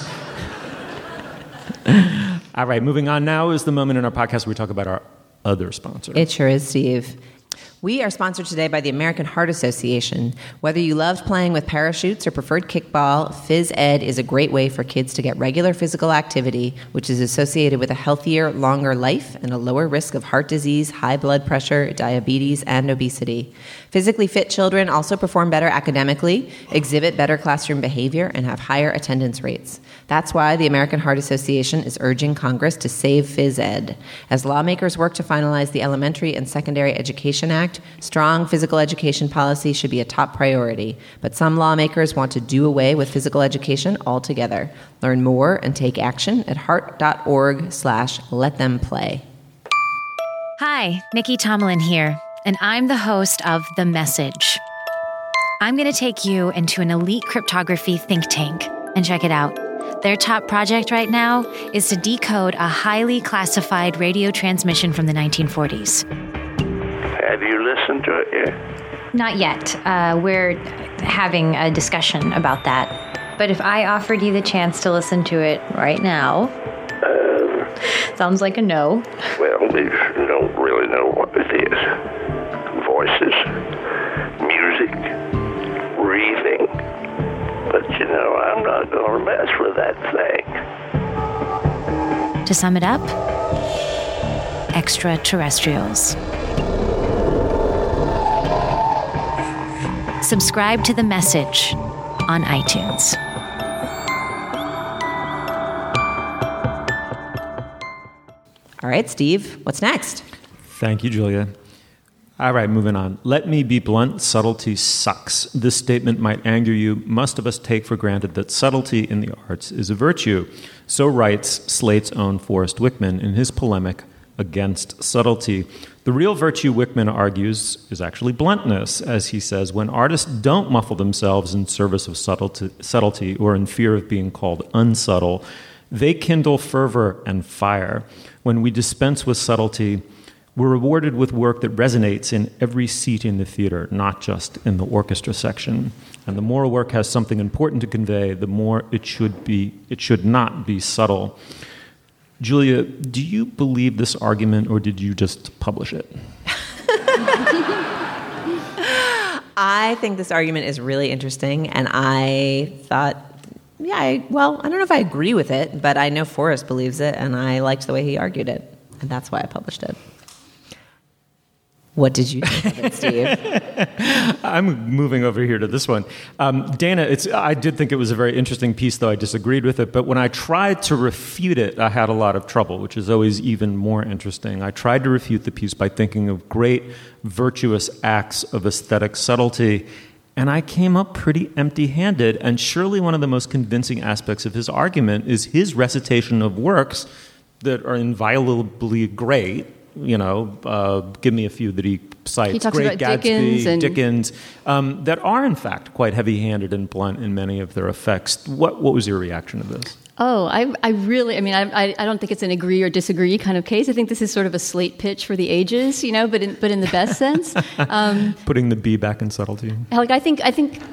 E: All right, moving on now is the moment in our podcast where we talk about our other sponsor.
L: It sure is, Steve. We are sponsored today by the American Heart Association. Whether you loved playing with parachutes or preferred kickball, Phys Ed is a great way for kids to get regular physical activity, which is associated with a healthier, longer life and a lower risk of heart disease, high blood pressure, diabetes, and obesity. Physically fit children also perform better academically, exhibit better classroom behavior, and have higher attendance rates. That's why the American Heart Association is urging Congress to save Phys Ed. As lawmakers work to finalize the Elementary and Secondary Education Act, strong physical education policy should be a top priority, but some lawmakers want to do away with physical education altogether. Learn more and take action at heart.org/letthemplay.
C: Hi, Nikki Tomlin here, and I'm the host of The Message. I'm going to take you into an elite cryptography think tank, and check it out. Their top project right now is to decode a highly classified radio transmission from the 1940s.
M: Have you listened to it yet?
N: Not yet. We're having a discussion about that. But if I offered you the chance to listen to it right now... sounds like a no.
M: Well, you don't really know what it is. Voices, music, breathing. But, I'm not going to mess with that thing.
C: To sum it up, extraterrestrials. Subscribe to The Message on iTunes.
I: All right, Steve, what's next?
E: Thank you, Julia. All right, moving on. Let me be blunt, subtlety sucks. This statement might anger you. Most of us take for granted that subtlety in the arts is a virtue. So writes Slate's own Forrest Wickman in his polemic against subtlety. The real virtue, Wickman argues, is actually bluntness, as he says, when artists don't muffle themselves in service of subtlety or in fear of being called unsubtle, they kindle fervor and fire. When we dispense with subtlety, we're rewarded with work that resonates in every seat in the theater, not just in the orchestra section. And the more a work has something important to convey, the more it should not be subtle. Julia, do you believe this argument, or did you just publish it?
I: I think this argument is really interesting, and I thought, I don't know if I agree with it, but I know Forrest believes it, and I liked the way he argued it, and that's why I published it. What did you think of it, Steve?
E: I'm moving over here to this one. Dana, I did think it was a very interesting piece, though I disagreed with it. But when I tried to refute it, I had a lot of trouble, which is always even more interesting. I tried to refute the piece by thinking of great virtuous acts of aesthetic subtlety, and I came up pretty empty-handed. And surely one of the most convincing aspects of his argument is his recitation of works that are inviolably great. Give me a few that he cites.
F: He talks
E: Great
F: about
E: Gatsby, Dickens, that are in fact quite heavy-handed and blunt in many of their effects. What was your reaction to this?
F: Oh, I don't think it's an agree or disagree kind of case. I think this is sort of a Slate pitch for the ages, but in the best sense.
E: Putting the B back in subtlety.
F: Like I think.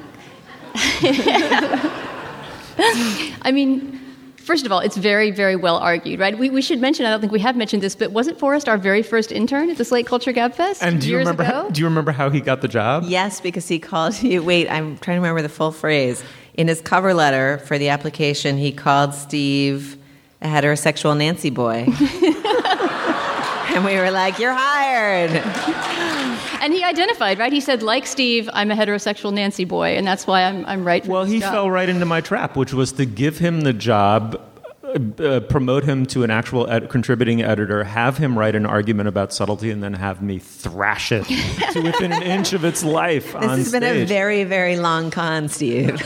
F: I mean. First of all, it's very, very well argued, right? We should mention, I don't think we have mentioned this, but wasn't Forrest our very first intern at the Slate Culture Gabfest
E: and
F: years ago?
E: Do you remember how he got the job?
I: Yes, because he called you, I'm trying to remember the full phrase. In his cover letter for the application, he called Steve a heterosexual Nancy boy. And we were like, you're hired.
F: And he identified, right? He said, like Steve, I'm a heterosexual Nancy boy, and that's why I'm right for
E: Well, he
F: job.
E: fell right into my trap, which was to give him the job, promote him to an actual contributing editor, have him write an argument about subtlety, and then have me thrash it to within an inch of its life on stage.
I: This has been a very, very long con, Steve.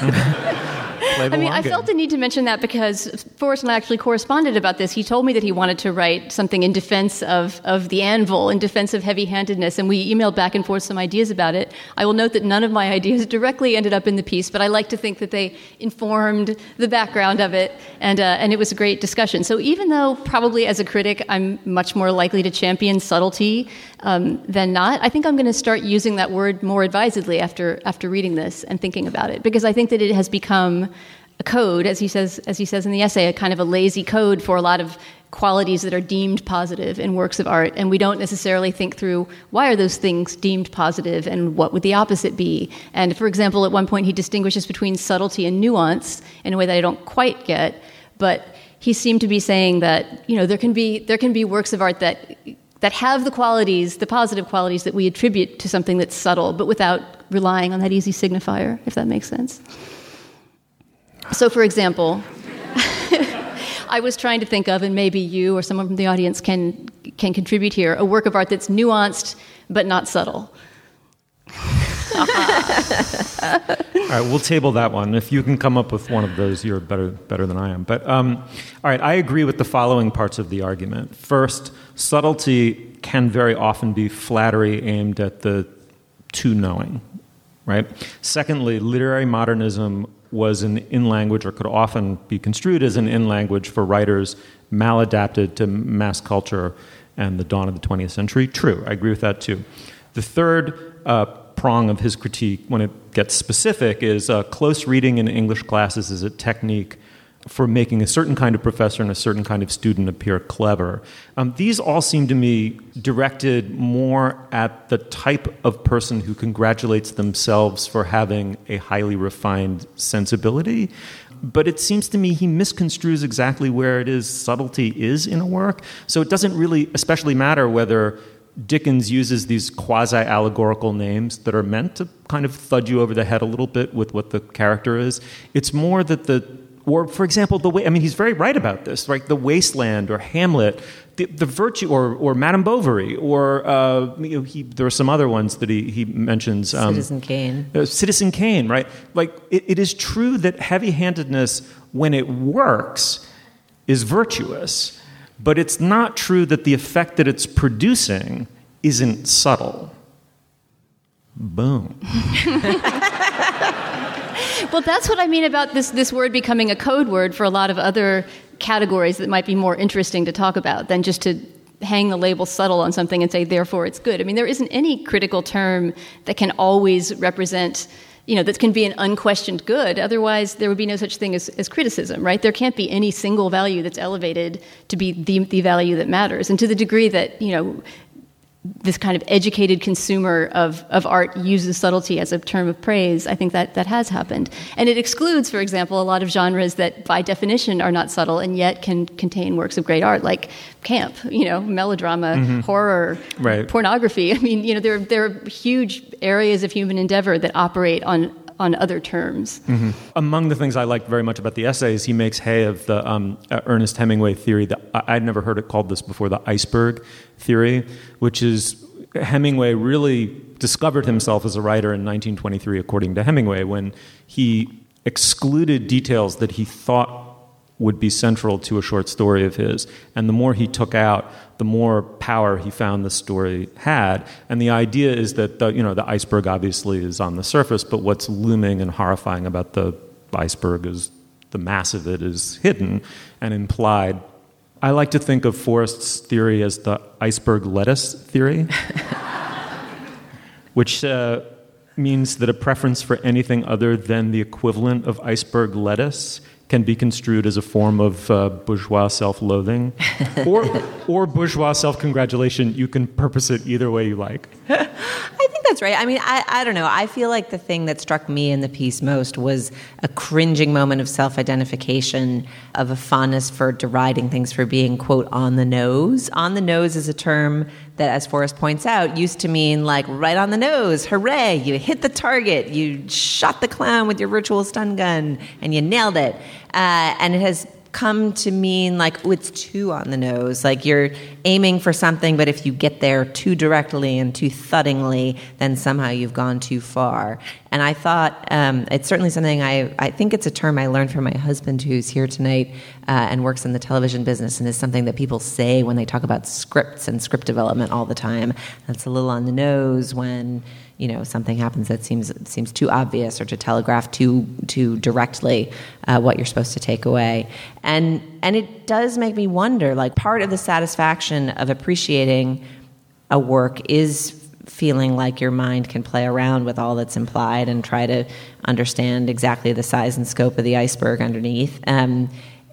F: I felt the need to mention that because Forrest and I actually corresponded about this. He told me that he wanted to write something in defense of the anvil, in defense of heavy-handedness, and we emailed back and forth some ideas about it. I will note that none of my ideas directly ended up in the piece, but I like to think that they informed the background of it, and it was a great discussion. So even though probably as a critic I'm much more likely to champion subtlety than not, I think I'm going to start using that word more advisedly after reading this and thinking about it, because I think that it has become a code, as he says in the essay, a kind of a lazy code for a lot of qualities that are deemed positive in works of art, and we don't necessarily think through why are those things deemed positive and what would the opposite be. And for example, at one point he distinguishes between subtlety and nuance in a way that I don't quite get, but he seemed to be saying that there can be works of art that have the qualities, the positive qualities that we attribute to something that's subtle, but without relying on that easy signifier, if that makes sense. So, for example, I was trying to think of, and maybe you or someone from the audience can contribute here, a work of art that's nuanced but not subtle.
E: All right, we'll table that one. If you can come up with one of those, you're better than I am. But all right, I agree with the following parts of the argument. First, subtlety can very often be flattery aimed at the too knowing, right? Secondly, literary modernism was an in-language, or could often be construed as an in-language for writers maladapted to mass culture and the dawn of the 20th century. True, I agree with that too. The third prong of his critique, when it gets specific, is close reading in English classes is a technique for making a certain kind of professor and a certain kind of student appear clever. These all seem to me directed more at the type of person who congratulates themselves for having a highly refined sensibility. But it seems to me he misconstrues exactly where it is subtlety is in a work. So it doesn't really especially matter whether Dickens uses these quasi-allegorical names that are meant to kind of thud you over the head a little bit with what the character is. It's more that Or, for example, he's very right about this, right? The Wasteland or Hamlet, the virtue, or Madame Bovary, or there are some other ones that he mentions.
L: Citizen Kane.
E: Citizen Kane, right? Like, it is true that heavy-handedness, when it works, is virtuous, but it's not true that the effect that it's producing isn't subtle. Boom.
F: Well, that's what I mean about this word becoming a code word for a lot of other categories that might be more interesting to talk about than just to hang the label subtle on something and say, therefore, it's good. I mean, there isn't any critical term that can always represent, that can be an unquestioned good. Otherwise, there would be no such thing as criticism, right? There can't be any single value that's elevated to be the value that matters. And to the degree that, this kind of educated consumer of art uses subtlety as a term of praise, I think that has happened. And it excludes, for example, a lot of genres that by definition are not subtle and yet can contain works of great art, like camp, melodrama, horror, pornography. I mean, there are huge areas of human endeavor that operate on other terms.
E: Mm-hmm. Among the things I liked very much about the essay is he makes hay of the Ernest Hemingway theory. I'd never heard it called this before, the iceberg theory, which is Hemingway really discovered himself as a writer in 1923, according to Hemingway, when he excluded details that he thought would be central to a short story of his. And the more he took out, the more power he found the story had. And the idea is that the iceberg obviously is on the surface, but what's looming and horrifying about the iceberg is the mass of it is hidden and implied. I like to think of Forrest's theory as the iceberg lettuce theory, which means that a preference for anything other than the equivalent of iceberg lettuce can be construed as a form of bourgeois self-loathing or bourgeois self-congratulation. You can purpose it either way you like.
L: I think that's right. I mean, I don't know. I feel like the thing that struck me in the piece most was a cringing moment of self-identification, of a fondness for deriding things for being, quote, on the nose. On the nose is a term that, as Forrest points out, used to mean like right on the nose, hooray, you hit the target, you shot the clown with your virtual stun gun, and you nailed it. And it has come to mean like, oh, it's too on the nose. Like you're aiming for something, but if you get there too directly and too thuddingly, then somehow you've gone too far. And I thought it's certainly something I think it's a term I learned from my husband, who's here tonight and works in the television business, and is something that people say when they talk about scripts and script development all the time. That's a little on the nose when something happens that seems too obvious, or to telegraph too directly what you're supposed to take away. And it does make me wonder, like, part of the satisfaction of appreciating a work is feeling like your mind can play around with all that's implied and try to understand exactly the size and scope of the iceberg underneath. And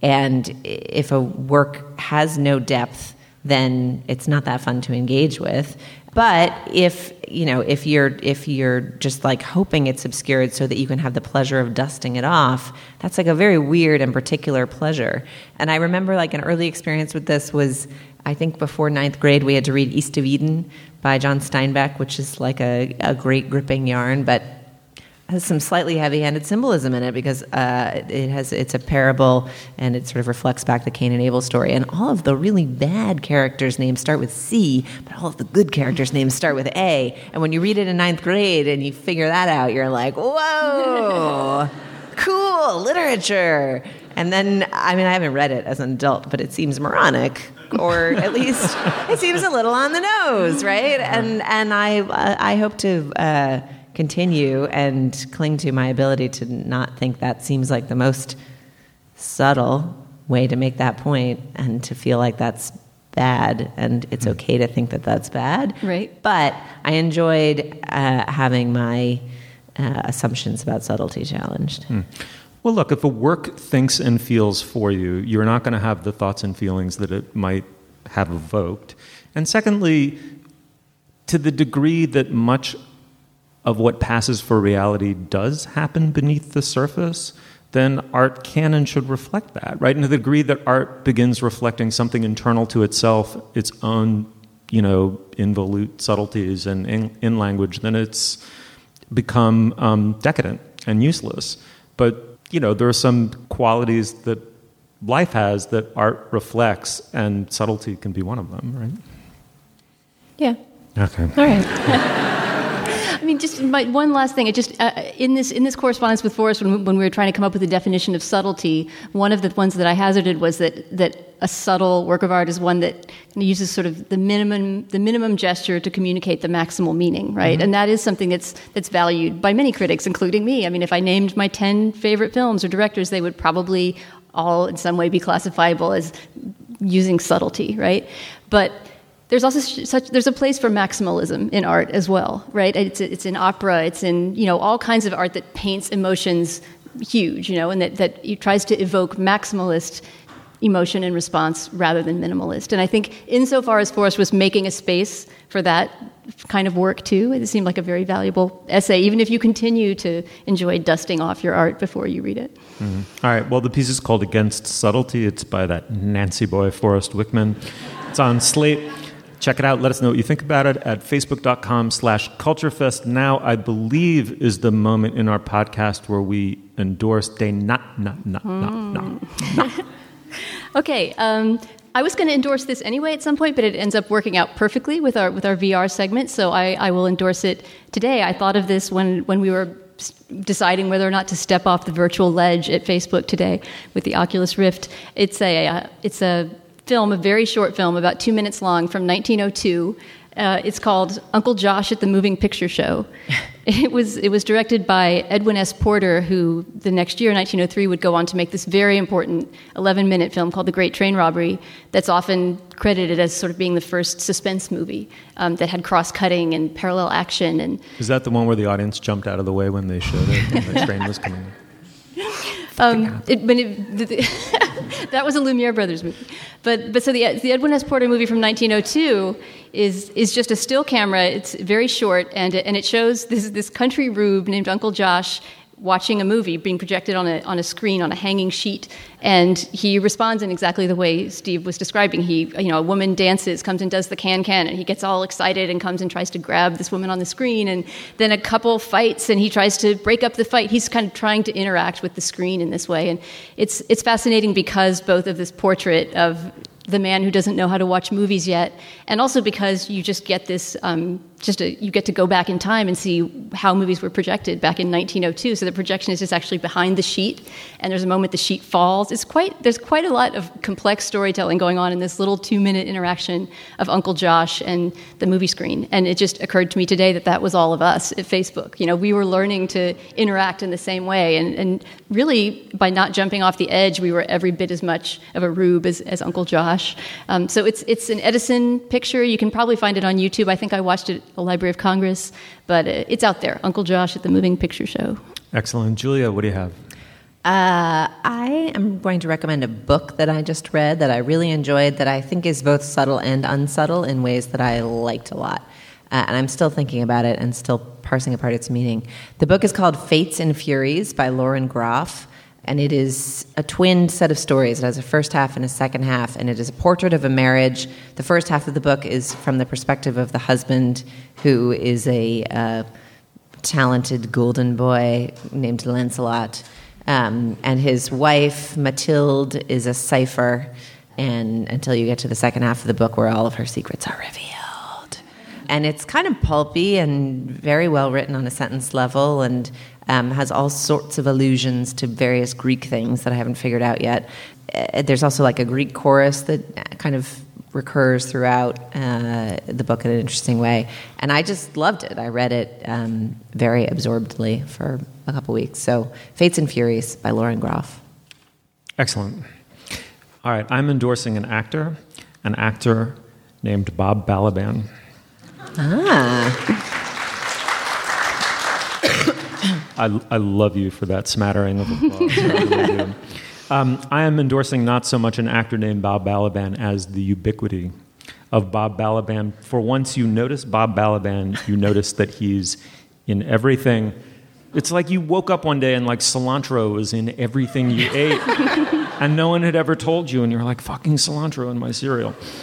L: if a work has no depth, then it's not that fun to engage with. But if you're just like hoping it's obscured so that you can have the pleasure of dusting it off, that's like a very weird and particular pleasure. And I remember like an early experience with this was, I think before 9th grade, we had to read East of Eden by John Steinbeck, which is like a great gripping yarn, but has some slightly heavy-handed symbolism in it because it's a parable, and it sort of reflects back the Cain and Abel story. And all of the really bad characters' names start with C, but all of the good characters' names start with A. And when you read it in 9th grade and you figure that out, you're like, whoa, cool, literature. And then, I haven't read it as an adult, but it seems moronic, or at least it seems a little on the nose, right? And I hope to continue and cling to my ability to not think that seems like the most subtle way to make that point, and to feel like that's bad, and it's okay to think that that's bad.
F: Right.
L: But I enjoyed having my assumptions about subtlety challenged.
E: Well, look, if a work thinks and feels for you, you're not going to have the thoughts and feelings that it might have evoked. And secondly, to the degree that much of what passes for reality does happen beneath the surface, then art can and should reflect that, right? And to the degree that art begins reflecting something internal to itself, its own, involute subtleties and in language, then it's become decadent and useless. But there are some qualities that life has that art reflects, and subtlety can be one of them, right?
F: Yeah.
E: Okay.
F: All right. I mean, just one last thing. It just in this correspondence with Forrest, when we were trying to come up with a definition of subtlety, one of the ones that I hazarded was that a subtle work of art is one that uses sort of the minimum gesture to communicate the maximal meaning, right? Mm-hmm. And that is something that's valued by many critics, including me. I mean, if I named my 10 favorite films or directors, they would probably all in some way be classifiable as using subtlety, right? But there's also there's a place for maximalism in art as well, right? It's in opera, it's in all kinds of art that paints emotions huge, and that it tries to evoke maximalist emotion and response rather than minimalist. And I think insofar as Forrest was making a space for that kind of work too, it seemed like a very valuable essay, even if you continue to enjoy dusting off your art before you read it.
E: Mm-hmm. All right, well, the piece is called Against Subtlety. It's by that Nancy boy, Forrest Wickman. It's on Slate. Check it out. Let us know what you think about it at facebook.com/culturefest. Now, I believe, is the moment in our podcast where we endorse Day Not.
F: Okay. I was going to endorse this anyway at some point, but it ends up working out perfectly with our VR segment, so I will endorse it today. I thought of this when we were deciding whether or not to step off the virtual ledge at Facebook today with the Oculus Rift. It's a film, a very short film, about 2 minutes long, from 1902. It's called Uncle Josh at the Moving Picture Show. It was directed by Edwin S. Porter, who the next year, 1903, would go on to make this very important 11-minute film called The Great Train Robbery, that's often credited as sort of being the first suspense movie that had cross-cutting and parallel action. And
E: is that the one where the audience jumped out of the way when they showed it and the train was coming?
F: That was a Lumiere Brothers movie. But so the Edwin S. Porter movie from 1902 is just a still camera. It's very short, and it shows this country rube named Uncle Josh watching a movie being projected on a screen on a hanging sheet, and he responds in exactly the way Steve was describing. A woman dances, comes and does the can-can, and he gets all excited and comes and tries to grab this woman on the screen, and then a couple fights, and he tries to break up the fight. He's kind of trying to interact with the screen in this way, and it's fascinating because both of this portrait of the man who doesn't know how to watch movies yet, and also because you just get this, you get to go back in time and see how movies were projected back in 1902. So the projection is just actually behind the sheet, and there's a moment the sheet falls. There's quite a lot of complex storytelling going on in this little 2-minute interaction of Uncle Josh and the movie screen. And it just occurred to me today that was all of us at Facebook. We were learning to interact in the same way, and really by not jumping off the edge, we were every bit as much of a rube as Uncle Josh. So it's an Edison picture. You can probably find it on YouTube. I think I watched it at the Library of Congress, but it's out there. Uncle Josh at the Moving Picture Show.
E: Excellent. Julia, what do you have?
I: I am going to recommend a book that I just read that I really enjoyed, that I think is both subtle and unsubtle in ways that I liked a lot. And I'm still thinking about it and still parsing apart its meaning. The book is called Fates and Furies by Lauren Groff. And it is a twinned set of stories. It has a first half and a second half, and it is a portrait of a marriage. The first half of the book is from the perspective of the husband, who is a talented golden boy named Lancelot. And his wife, Mathilde, is a cipher, and until you get to the second half of the book where all of her secrets are revealed. And it's kind of pulpy and very well written on a sentence level, and has all sorts of allusions to various Greek things that I haven't figured out yet. There's also like a Greek chorus that kind of recurs throughout the book in an interesting way. And I just loved it. I read it very absorbedly for a couple weeks. So Fates and Furies by Lauren Groff.
E: Excellent. All right, I'm endorsing an actor named Bob Balaban. I love you for that smattering of applause. I really do. I am endorsing not so much an actor named Bob Balaban as the ubiquity of Bob Balaban. For once you notice Bob Balaban, you notice that he's in everything. It's like you woke up one day and like cilantro was in everything you ate, and no one had ever told you, and you're like, fucking cilantro in my cereal.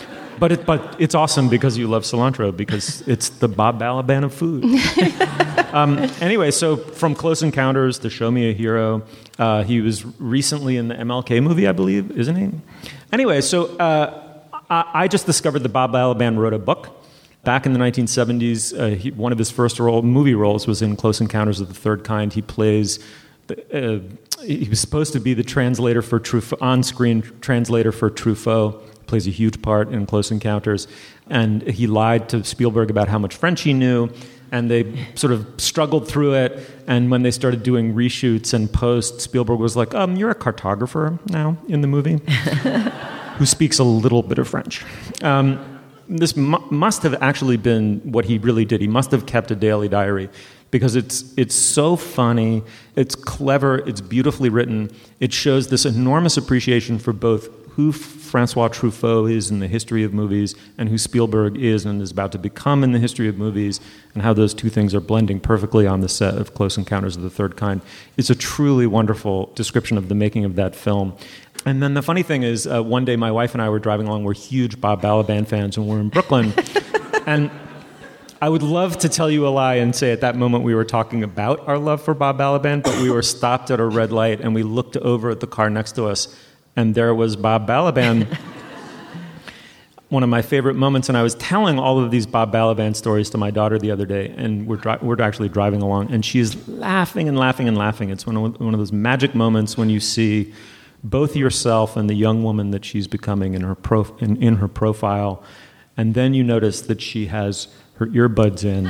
E: But it's awesome because you love cilantro, because it's the Bob Balaban of food. Anyway, so from Close Encounters to Show Me a Hero, he was recently in the MLK movie, I believe, isn't he? Anyway, so I just discovered that Bob Balaban wrote a book. Back in the 1970s, one of his first movie roles was in Close Encounters of the Third Kind. He plays... he was supposed to be the translator for Truffaut, on-screen translator for Truffaut. Plays a huge part in Close Encounters. And he lied to Spielberg about how much French he knew. And they sort of struggled through it. And when they started doing reshoots and post, Spielberg was like, you're a cartographer now in the movie who speaks a little bit of French. This must have actually been what he really did. He must have kept a daily diary, because it's so funny, it's clever, it's beautifully written. It shows this enormous appreciation for both who Francois Truffaut is in the history of movies and who Spielberg is and is about to become in the history of movies, and how those two things are blending perfectly on the set of Close Encounters of the Third Kind. It's a truly wonderful description of the making of that film. And then the funny thing is, one day my wife and I were driving along. We're huge Bob Balaban fans, and we're in Brooklyn. And I would love to tell you a lie and say at that moment we were talking about our love for Bob Balaban, but we were stopped at a red light, and we looked over at the car next to us, and there was Bob Balaban. One of my favorite moments, and I was telling all of these Bob Balaban stories to my daughter the other day, and we're actually driving along, and she's laughing and laughing and laughing. It's one of those magic moments when you see both yourself and the young woman that she's becoming in her profile, and then you notice that she has her earbuds in.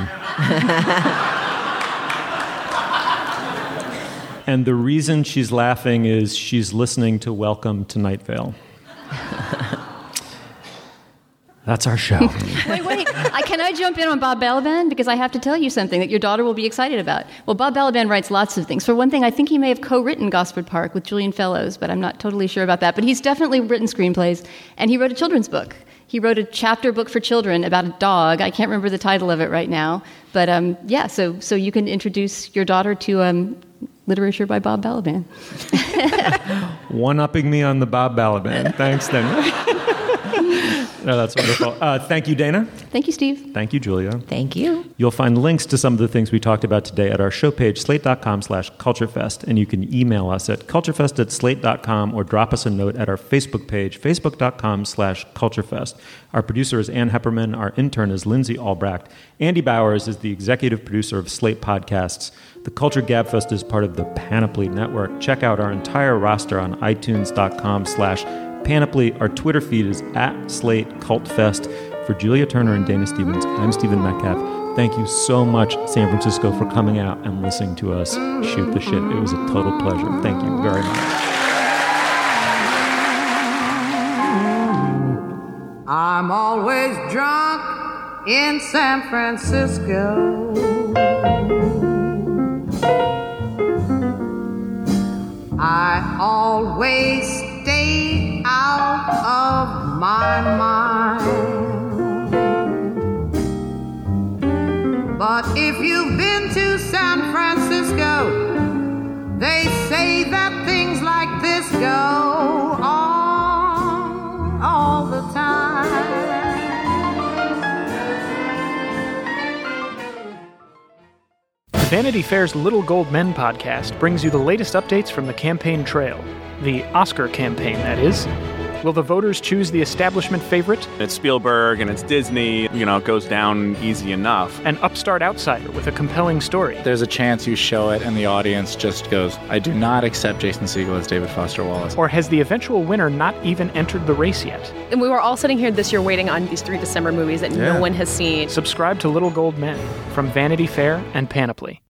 E: And the reason she's laughing is she's listening to Welcome to Night Vale. That's our show.
F: Wait. Can I jump in on Bob Balaban? Because I have to tell you something that your daughter will be excited about. Well, Bob Balaban writes lots of things. For one thing, I think he may have co-written Gosford Park with Julian Fellowes, but I'm not totally sure about that. But he's definitely written screenplays, and he wrote a children's book. He wrote a chapter book for children about a dog. I can't remember the title of it right now. But so you can introduce your daughter to literature by Bob Balaban.
E: One-upping me on the Bob Balaban. Thanks, Dana. No, that's wonderful. Thank you, Dana.
F: Thank you, Steve.
E: Thank you, Julia.
L: Thank you.
E: You'll find links to some of the things we talked about today at our show page, slate.com/culturefest, and you can email us at culturefest@slate.com or drop us a note at our Facebook page, facebook.com/culturefest. Our producer is Ann Hepperman. Our intern is Lindsay Albrecht. Andy Bowers is the executive producer of Slate Podcasts. The Culture Gabfest is part of the Panoply Network. Check out our entire roster on itunes.com/Panoply. Our Twitter feed is @SlateCultFest. For Julia Turner and Dana Stevens, I'm Stephen Metcalf. Thank you so much, San Francisco, for coming out and listening to us shoot the shit. It was a total pleasure. Thank you very much.
J: I'm always drunk in San Francisco. I always stay out of my mind. But if you've been to San Francisco, they say that things like this go on all the time.
O: Vanity Fair's Little Gold Men podcast brings you the latest updates from the campaign trail. The Oscar campaign, that is. Will the voters choose the establishment favorite?
P: It's Spielberg and it's Disney. It goes down easy enough.
O: An upstart outsider with a compelling story.
Q: There's a chance you show it and the audience just goes, I do not accept Jason Segel as David Foster Wallace.
O: Or has the eventual winner not even entered the race yet?
R: And we were all sitting here this year waiting on these 3 December movies that no one has seen.
O: Subscribe to Little Gold Men from Vanity Fair and Panoply.